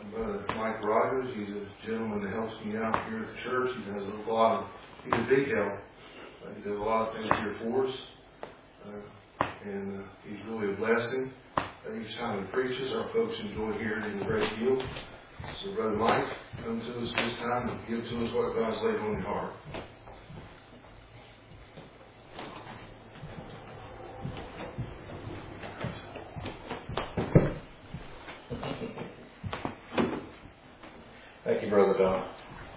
Brother Mike Rogers. He's a gentleman that helps me out here at the church. He does a lot of, he's a big help. He does a lot of things here for us. And he's really a blessing. Each time he preaches, our folks enjoy hearing him a great deal. So Brother Mike, come to us this time and give to us what God's laid on your heart. Thank you, Brother Don.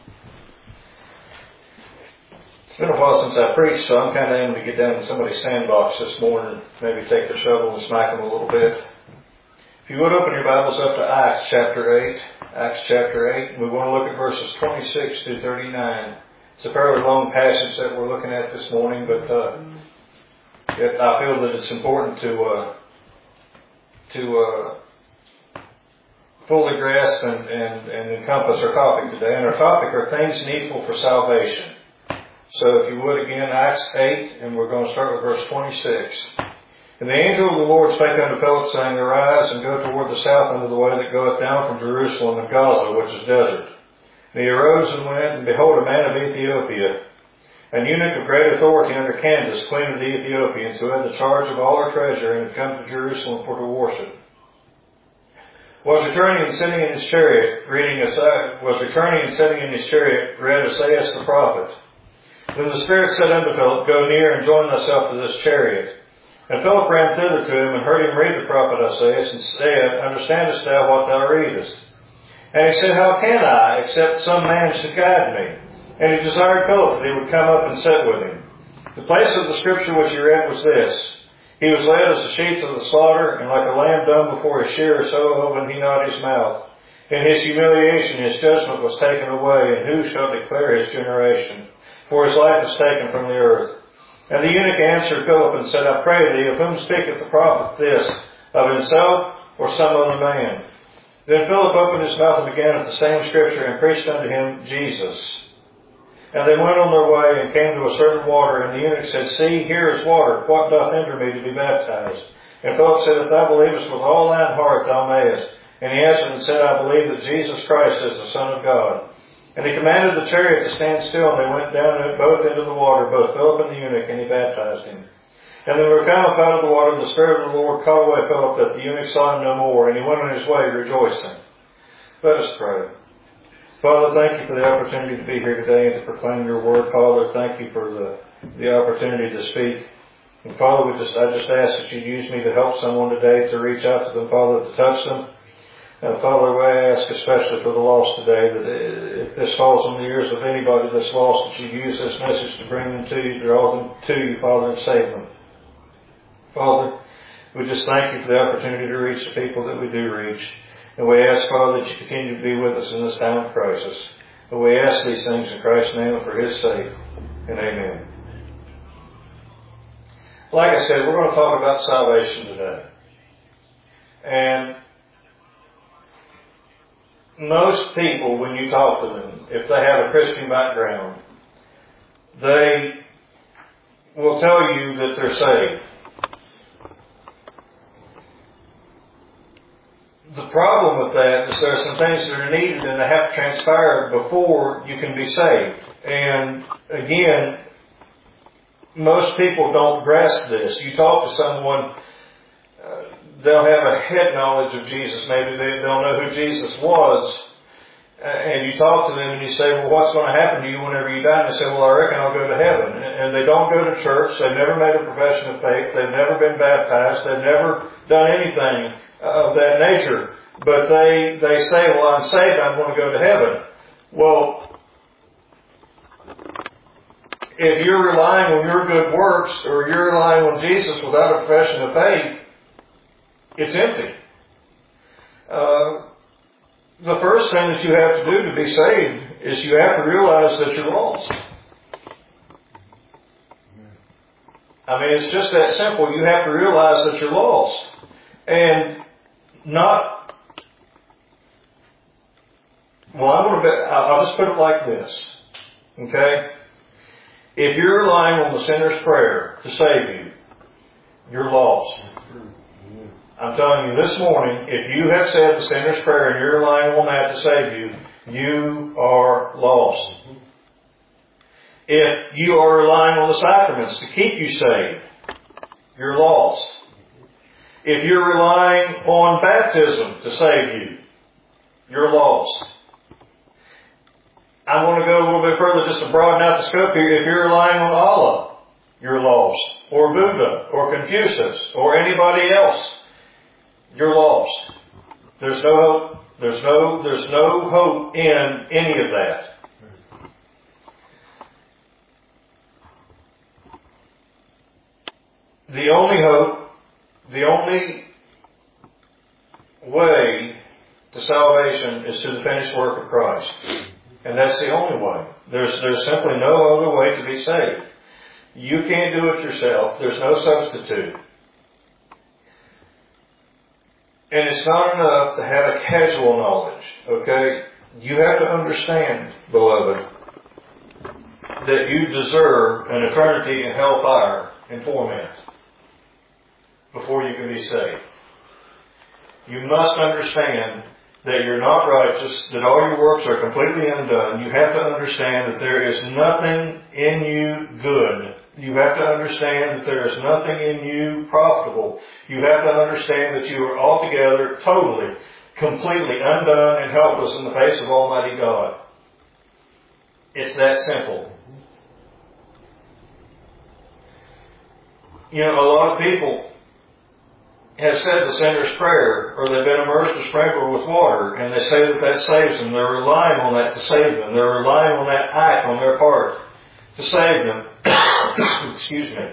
It's been a while since I preached, so I'm kind of aiming to get down in somebody's sandbox this morning, maybe take the shovel and smack them a little bit. If you would open your Bibles up to Acts chapter 8. Acts chapter 8. We want to look at verses 26 through 39. It's a fairly long passage that we're looking at this morning, but I feel that it's important to fully grasp and encompass our topic today. And our topic are things needful for salvation. So if you would again, Acts 8, and we're going to start with verse 26. And the angel of the Lord spake unto Philip, saying, Arise, and go toward the south unto the way that goeth down from Jerusalem and Gaza, which is desert. And he arose and went, and behold, a man of Ethiopia, an eunuch of great authority under Candace, queen of the Ethiopians, who had the charge of all her treasure, and had come to Jerusalem for to worship, was returning and sitting in his chariot, read Esaias the prophet. Then the Spirit said unto Philip, Go near and join thyself to this chariot. And Philip ran thither to him, and heard him read the prophet Esaias, and said, Understandest thou what thou readest? And he said, How can I, except some man should guide me? And he desired Philip that he would come up and sit with him. The place of the scripture which he read was this: He was led as a sheep to the slaughter, and like a lamb dumb before his shearer, so opened he not his mouth. In his humiliation his judgment was taken away, and who shall declare his generation? For his life is taken from the earth. And the eunuch answered Philip and said, I pray thee, of whom speaketh the prophet this? Of himself or some other man? Then Philip opened his mouth and began at the same scripture, and preached unto him Jesus. And they went on their way, and came to a certain water, and the eunuch said, See, here is water. What doth hinder me to be baptized? And Philip said, If thou believest with all thine heart, thou mayest. And he answered and said, I believe that Jesus Christ is the Son of God. And he commanded the chariot to stand still, and they went down both into the water, both Philip and the eunuch, and he baptized him. And when they were come up out of the water, the Spirit of the Lord called away Philip, that the eunuch saw him no more, and he went on his way rejoicing. Let us pray. Father, thank you for the opportunity to be here today and to proclaim your word. Father, thank you for the opportunity to speak. And Father, I just ask that you use me to help someone today, to reach out to them, Father, to touch them. And Father, I ask especially for the lost today, that if this falls on the ears of anybody that's lost, that you use this message to bring them to you, draw them to you, Father, and save them. Father, we just thank you for the opportunity to reach the people that we do reach. And we ask, Father, that you continue to be with us in this time of crisis. And we ask these things in Christ's name and for his sake. And amen. Like I said, we're going to talk about salvation today. And most people, when you talk to them, if they have a Christian background, they will tell you that they're saved. The problem with that is there are some things that are needed and they have to transpire before you can be saved. And again, most people don't grasp this. You talk to someone, they'll have a head knowledge of Jesus. Maybe they'll know who Jesus was. And you talk to them and you say, well, what's going to happen to you whenever you die? And they say, well, I reckon I'll go to heaven. And they don't go to church. They've never made a profession of faith. They've never been baptized. They've never done anything of that nature. But they say, well, I'm saved. I'm going to go to heaven. Well, if you're relying on your good works or you're relying on Jesus without a profession of faith, it's empty. The first thing that you have to do to be saved is you have to realize that you're lost. I mean, it's just that simple. You have to realize that you're lost. And not, well, I'll just put it like this. Okay? If you're relying on the sinner's prayer to save you, you're lost. I'm telling you this morning, if you have said the sinner's prayer and you're relying on that to save you, you are lost. If you are relying on the sacraments to keep you saved, you're lost. If you're relying on baptism to save you, you're lost. I want to go a little bit further just to broaden out the scope here. If you're relying on Allah, you're lost. Or Buddha, or Confucius, or anybody else, you're lost. There's no hope. There's no hope in any of that. The only hope, the only way to salvation is through the finished work of Christ. And that's the only way. There's simply no other way to be saved. You can't do it yourself. There's no substitute. And it's not enough to have a casual knowledge, okay? You have to understand, beloved, that you deserve an eternity in hellfire and torment before you can be saved. You must understand that you're not righteous, that all your works are completely undone. You have to understand that there is nothing in you good. You have to understand that there is nothing in you profitable. You have to understand that you are altogether, totally, completely undone and helpless in the face of Almighty God. It's that simple. You know, a lot of people have said the sinner's prayer, or they've been immersed or sprinkled with water, and they say that saves them. They're relying on that to save them. They're relying on that act on their part to save them. Excuse me.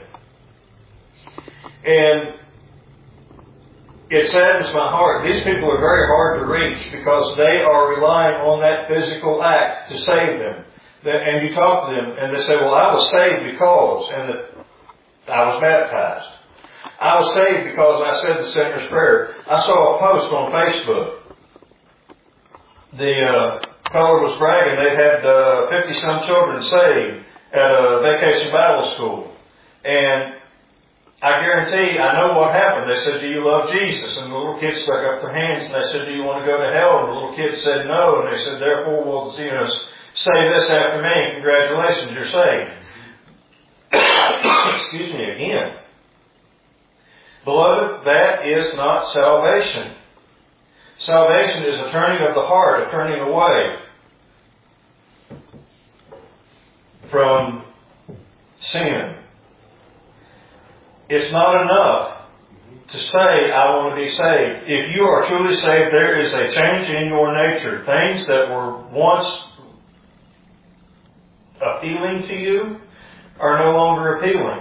And it saddens my heart. These people are very hard to reach because they are relying on that physical act to save them. And you talk to them and they say, well, I was saved because, and I was baptized. I was saved because I said the sinner's prayer. I saw a post on Facebook. The fellow was bragging they had 50-some children saved at a vacation Bible school. And I guarantee, I know what happened. They said, do you love Jesus? And the little kids stuck up their hands and they said, do you want to go to hell? And the little kids said no. And they said, therefore, we'll, say this after me. Congratulations, you're saved. Excuse me again. Beloved, that is not salvation. Salvation is a turning of the heart, a turning away from sin. It's not enough to say, I want to be saved. If you are truly saved, there is a change in your nature. Things that were once appealing to you are no longer appealing.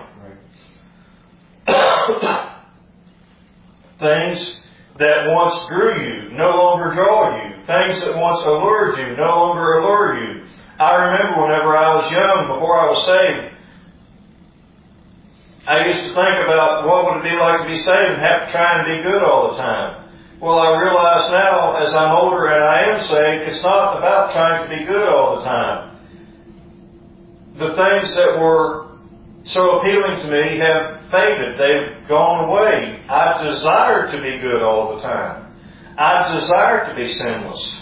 Things that once drew you no longer draw you. Things that once allured you no longer allure you. I remember whenever I was young, before I was saved, I used to think about what would it be like to be saved and have to try and be good all the time. Well, I realize now, as I'm older and I am saved, it's not about trying to be good all the time. The things that were so appealing to me have faded. They've gone away. I desire to be good all the time. I desire to be sinless.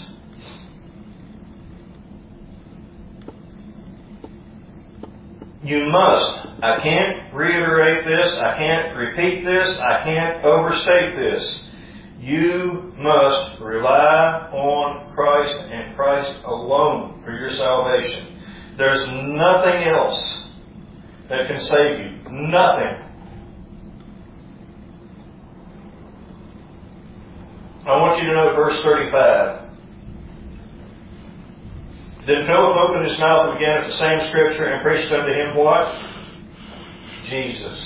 You must. I can't reiterate this. I can't repeat this. I can't overstate this. You must rely on Christ and Christ alone for your salvation. There's nothing else that can save you. Nothing. I want you to know verse 35. Then Philip opened his mouth and began at the same scripture and preached unto him what? Jesus.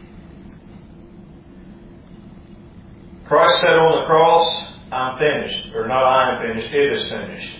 Christ said on the cross, I'm finished. Or not I am finished, it is finished.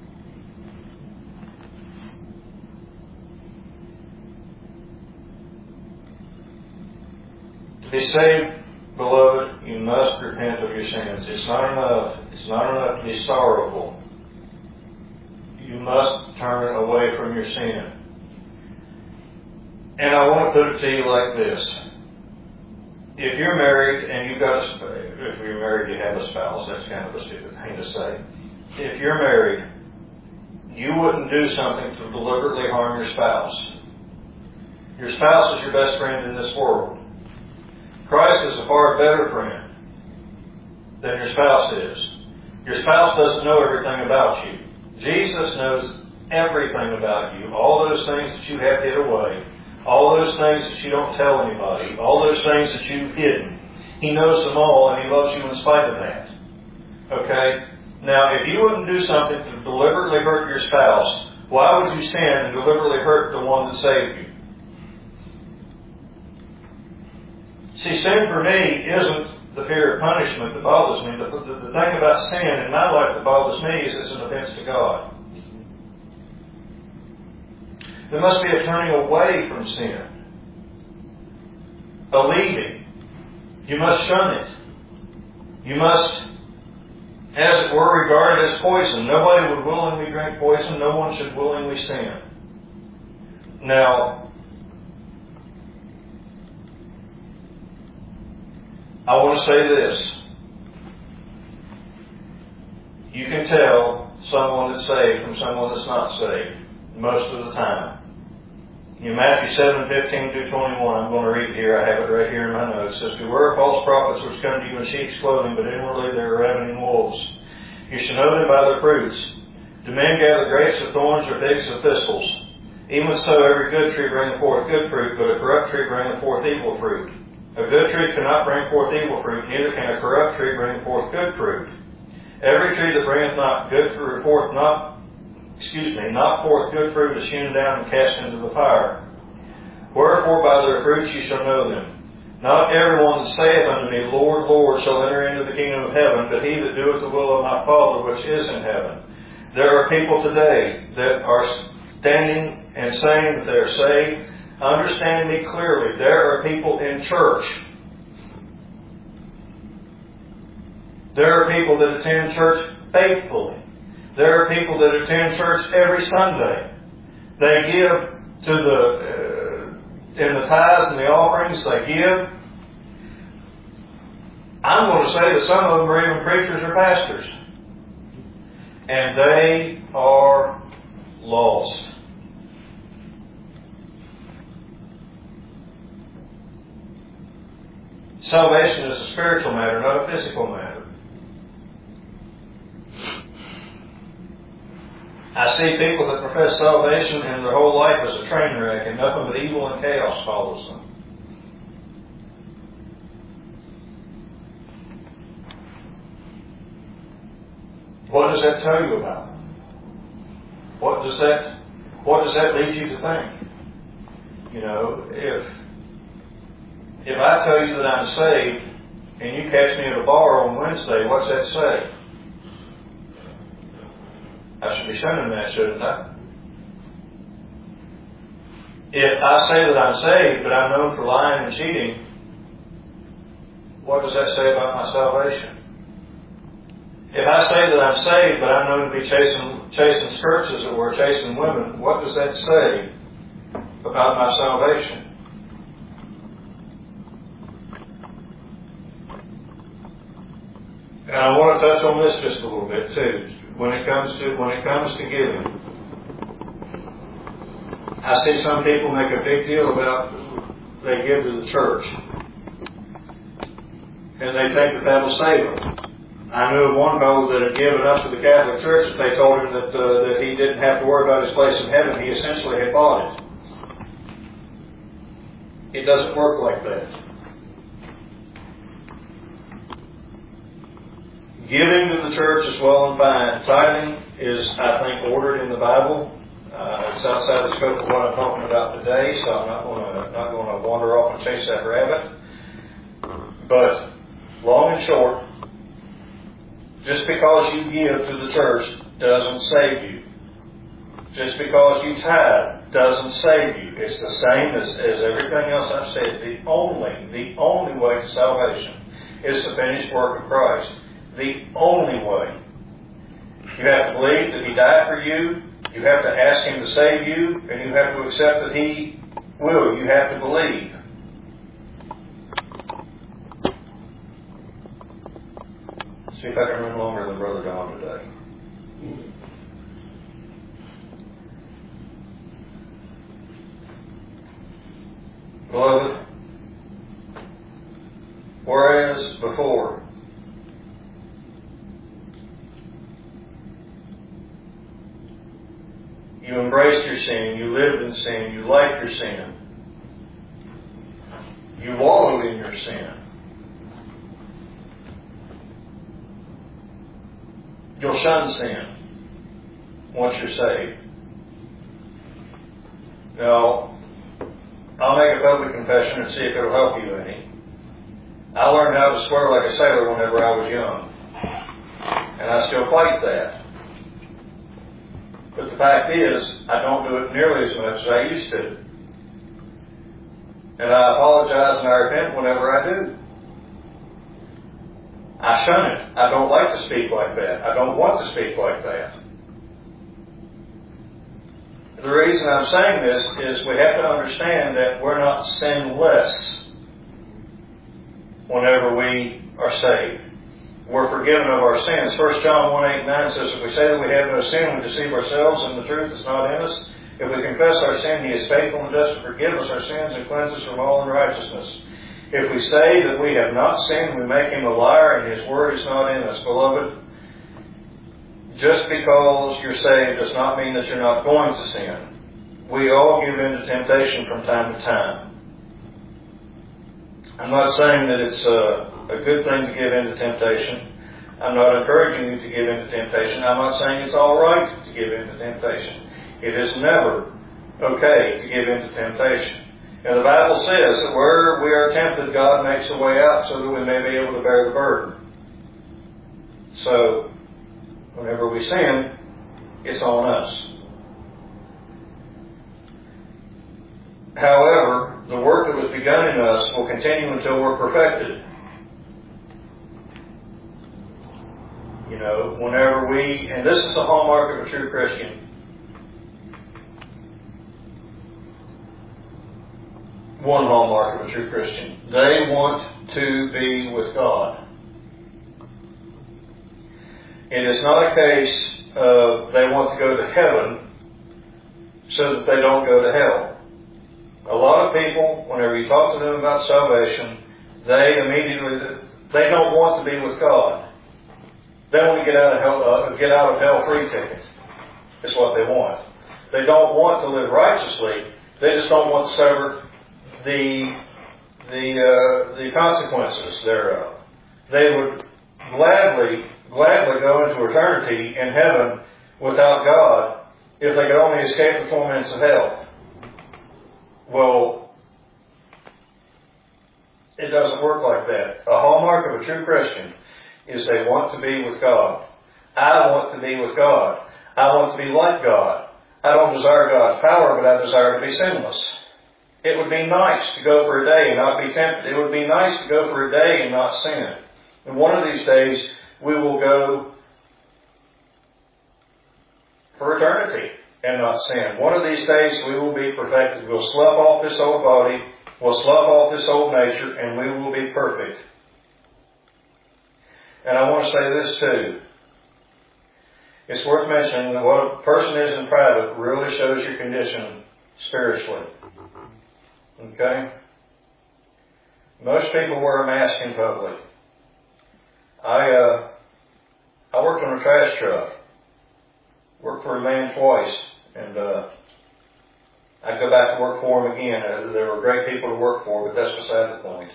To be saved, beloved, you must repent of your sins. It's not enough. It's not enough to be sorrowful. You must turn away from your sin. And I want to put it to you like this. if you're married and you've got if you're married, you have a spouse. That's kind of a stupid thing to say. If you're married, you wouldn't do something to deliberately harm your spouse. Your spouse is your best friend in this world. Christ is a far better friend than your spouse is. Your spouse doesn't know everything about you. Jesus knows everything about you. All those things that you have hid away. All those things that you don't tell anybody. All those things that you've hidden. He knows them all, and He loves you in spite of that. Okay? Now, if you wouldn't do something to deliberately hurt your spouse, why would you sin and deliberately hurt the one that saved you? See, sin for me isn't the fear of punishment that bothers me. The thing about sin in my life that bothers me is it's an offense to God. There must be a turning away from sin. A leaving. You must shun it. You must, as it were, regard it as poison. Nobody would willingly drink poison. No one should willingly sin. Now, I want to say this. You can tell someone that's saved from someone that's not saved most of the time. In Matthew 7:15 through 21, I'm going to read it here. I have it right here in my notes. It says, "Beware of false prophets which come to you in sheep's clothing, but inwardly they are ravening wolves. You shall know them by their fruits. Do men gather grapes of thorns or figs of thistles? Even so, every good tree bringeth forth good fruit, but a corrupt tree bringeth forth evil fruit. A good tree cannot bring forth evil fruit, neither can a corrupt tree bring forth good fruit. Every tree that bringeth not forth good fruit is hewn down and cast into the fire. Wherefore by their fruits ye shall know them. Not everyone that saith unto me, Lord, Lord, shall enter into the kingdom of heaven, but he that doeth the will of my Father which is in heaven." There are people today that are standing and saying that they are saved. Understand me clearly. There are people in church. There are people that attend church faithfully. There are people that attend church every Sunday. They give to in the tithes and the offerings, they give. I'm going to say that some of them are even preachers or pastors. And they are lost. Salvation is a spiritual matter, not a physical matter. I see people that profess salvation and their whole life is a train wreck and nothing but evil and chaos follows them. What does that tell you about them? What does that lead you to think? You know, if I tell you that I'm saved and you catch me at a bar on Wednesday, what's that say? I should be shunning that, shouldn't I? If I say that I'm saved, but I'm known for lying and cheating, what does that say about my salvation? If I say that I'm saved, but I'm known to be chasing skirts, as it were, chasing women, what does that say about my salvation? And I want to touch on this just a little bit too. When it comes to giving, I see some people make a big deal about they give to the church, and they think that that'll save them. I knew of one fellow that had given up to the Catholic Church, and they told him that he didn't have to worry about his place in heaven. He essentially had bought it. It doesn't work like that. Giving to the church is well and fine. Tithing is, I think, ordered in the Bible. It's outside the scope of what I'm talking about today, so I'm not going to wander off and chase that rabbit. But long and short, just because you give to the church doesn't save you. Just because you tithe doesn't save you. It's the same as everything else I've said. The only way to salvation is the finished work of Christ. The only way. You have to believe that He died for you. You have to ask Him to save you. And you have to accept that He will. You have to believe. See if I can run longer than Brother Don today. Beloved, whereas before you embraced your sin, you lived in sin, you liked your sin, you wallowed in your sin, you'll shun sin once you're saved. Now, I'll make a public confession and see if it'll help you any. I learned how to swear like a sailor whenever I was young. And I still fight that. But the fact is, I don't do it nearly as much as I used to. And I apologize and I repent whenever I do. I shun it. I don't like to speak like that. I don't want to speak like that. The reason I'm saying this is we have to understand that we're not sinless whenever we are saved. We're forgiven of our sins. 1 John 1:8-9 says, if we say that we have no sin, we deceive ourselves and the truth is not in us. If we confess our sin, He is faithful and just to forgive us our sins and cleanse us from all unrighteousness. If we say that we have not sinned, we make Him a liar and His word is not in us. Beloved, just because you're saved does not mean that you're not going to sin. We all give in to temptation from time to time. I'm not saying that it's a good thing to give in to temptation. I'm not encouraging you to give in to temptation. I'm not saying it's all right to give in to temptation. It is never okay to give in to temptation. And the Bible says that where we are tempted, God makes a way out so that we may be able to bear the burden. So, whenever we sin, it's on us. However, the work that was begun in us will continue until we're perfected. You know, whenever we, and this is the hallmark of a true Christian. One hallmark of a true Christian. They want to be with God. It is not a case of they want to go to heaven so that they don't go to hell. A lot of people, whenever you talk to them about salvation, they don't want to be with God. They want to get out of hell free ticket. Is what they want. They don't want to live righteously. They just don't want to suffer the consequences thereof. They would gladly go into eternity in heaven without God if they could only escape the torments of hell. Well, it doesn't work like that. A hallmark of a true Christian is they want to be with God. I want to be with God. I want to be like God. I don't desire God's power, but I desire to be sinless. It would be nice to go for a day and not be tempted. It would be nice to go for a day and not sin. And one of these days, we will go for eternity and not sin. One of these days, we will be perfected. We'll slough off this old body. We'll slough off this old nature, and we will be perfect. And I want to say this too. It's worth mentioning that what a person is in private really shows your condition spiritually. Okay? Most people wear a mask in public. I worked on a trash truck. Worked for a man twice. And I'd go back to work for him again. There were great people to work for, but that's beside the point.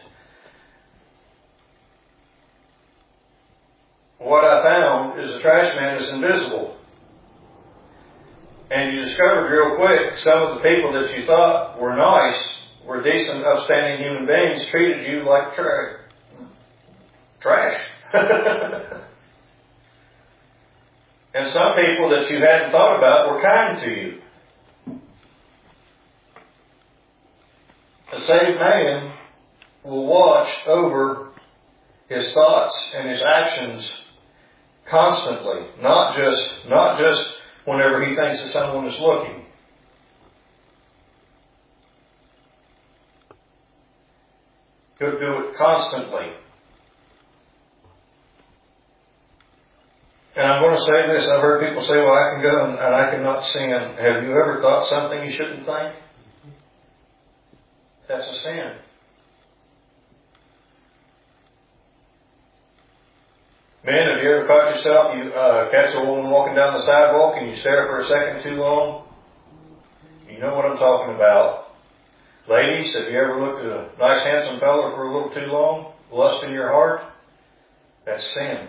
What I found is the trash man is invisible. And you discovered real quick some of the people that you thought were nice, were decent, upstanding human beings, treated you like trash. And some people that you hadn't thought about were kind to you. A saved man will watch over his thoughts and his actions constantly, not just whenever he thinks that someone is looking. He'll do it constantly. And I'm going to say this, I've heard people say, well, I can go and I cannot sin. Have you ever thought something you shouldn't think? That's a sin. Men, have you ever caught yourself, you catch a woman walking down the sidewalk and you stare for a second too long? You know what I'm talking about. Ladies, have you ever looked at a nice handsome fellow for a little too long? Lust in your heart? That's sin.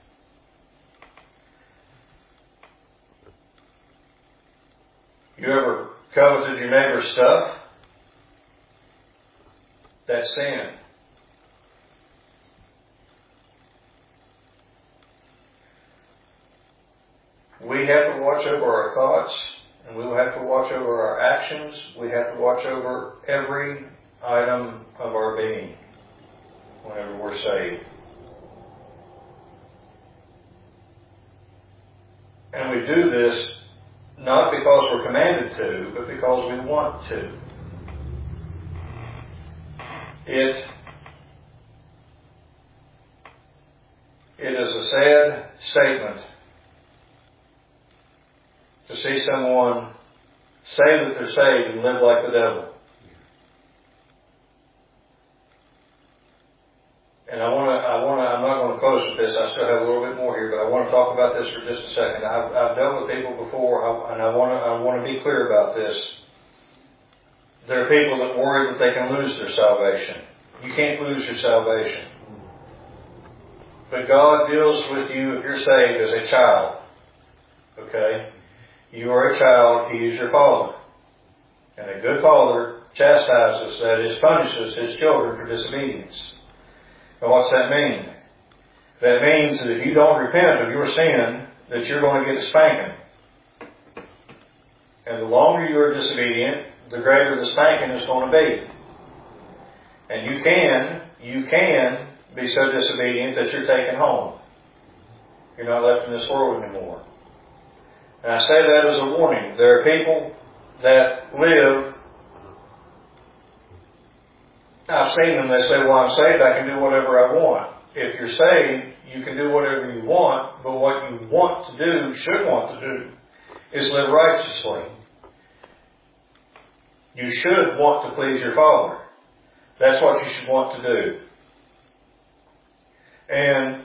You ever coveted your neighbor's stuff? That's sin. We have to watch over our thoughts, and we will have to watch over our actions. We have to watch over every item of our being whenever we're saved. And we do this not because we're commanded to, but because we want to. It is a sad statement to see someone say that they're saved and live like the devil. And I'm not going to close with this. I still have a little bit more here, but I want to talk about this for just a second. I've dealt with people before, and I want to be clear about this. There are people that worry that they can lose their salvation. You can't lose your salvation. But God deals with you if you're saved as a child. Okay? You are a child, He is your Father. And a good Father chastises, that is, punishes His children for disobedience. And what's that mean? That means that if you don't repent of your sin, that you're going to get a spanking. And the longer you are disobedient, the greater the spanking is going to be. And you can be so disobedient that you're taken home. You're not left in this world anymore. And I say that as a warning. There are people that live, I've seen them, they say, well, I'm saved, I can do whatever I want. If you're saved, you can do whatever you want, but what you want to do, should want to do, is live righteously. You should want to please your Father. That's what you should want to do. And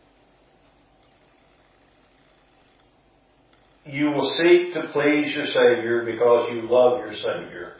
you will seek to please your Savior because you love your Savior.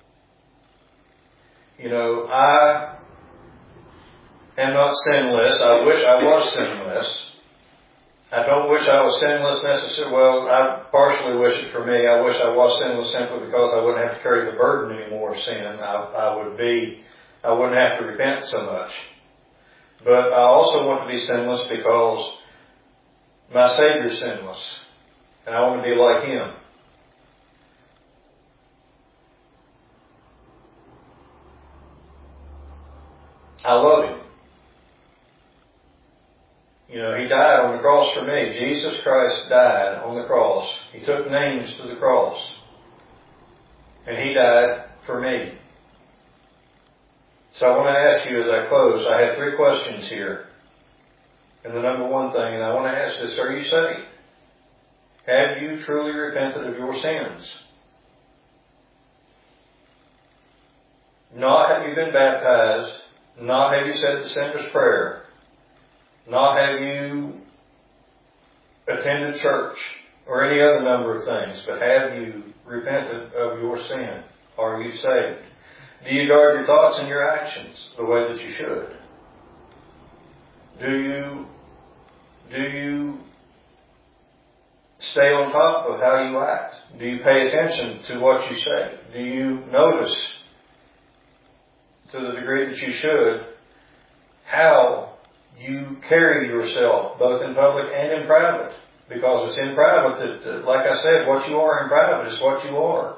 You know, I am not sinless. I wish I was sinless. I don't wish I was sinless necessarily. Well, I partially wish it for me. I wish I was sinless simply because I wouldn't have to carry the burden anymore of sin. I wouldn't have to repent so much. But I also want to be sinless because my Savior's sinless. And I want to be like Him. I love Him. You know, He died on the cross for me. Jesus Christ died on the cross. He took names to the cross. And He died for me. So I want to ask you as I close, I have 3 questions here. And the number one thing, and I want to ask this, are you saved? Have you truly repented of your sins? Not have you been baptized, not have you said the sinner's prayer, not have you attended church, or any other number of things, but have you repented of your sin? Are you saved? Do you guard your thoughts and your actions the way that you should? Do you stay on top of how you act? Do you pay attention to what you say? Do you notice, to the degree that you should, how you carry yourself, both in public and in private? Because it's in private that, like I said, what you are in private is what you are.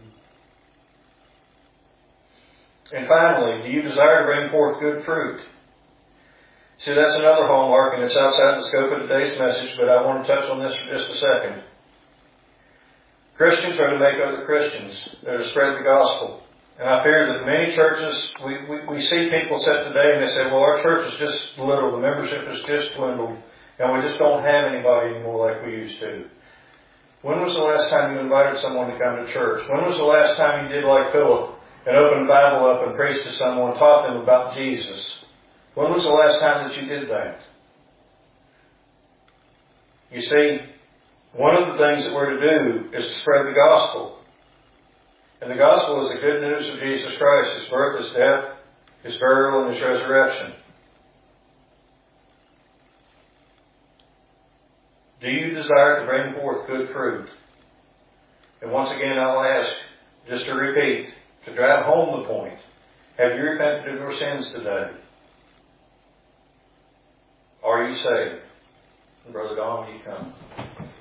And finally, do you desire to bring forth good fruit? See, that's another hallmark, and it's outside the scope of today's message, but I want to touch on this for just a second. Christians are to make other Christians. They're to spread the gospel. And I fear that many churches, we see people sit today and they say, well, our church is just little, the membership is just dwindled, And we just don't have anybody anymore like we used to. When was the last time you invited someone to come to church? When was the last time you did like Philip and opened the Bible up and preached to someone, taught them about Jesus? When was the last time that you did that? You see, one of the things that we're to do is to spread the gospel. And the gospel is the good news of Jesus Christ, His birth, His death, His burial, and His resurrection. Do you desire to bring forth good fruit? And once again, I'll ask, just to repeat, to drive home the point, have you repented of your sins today? Are you saved? Brother Don, will you come?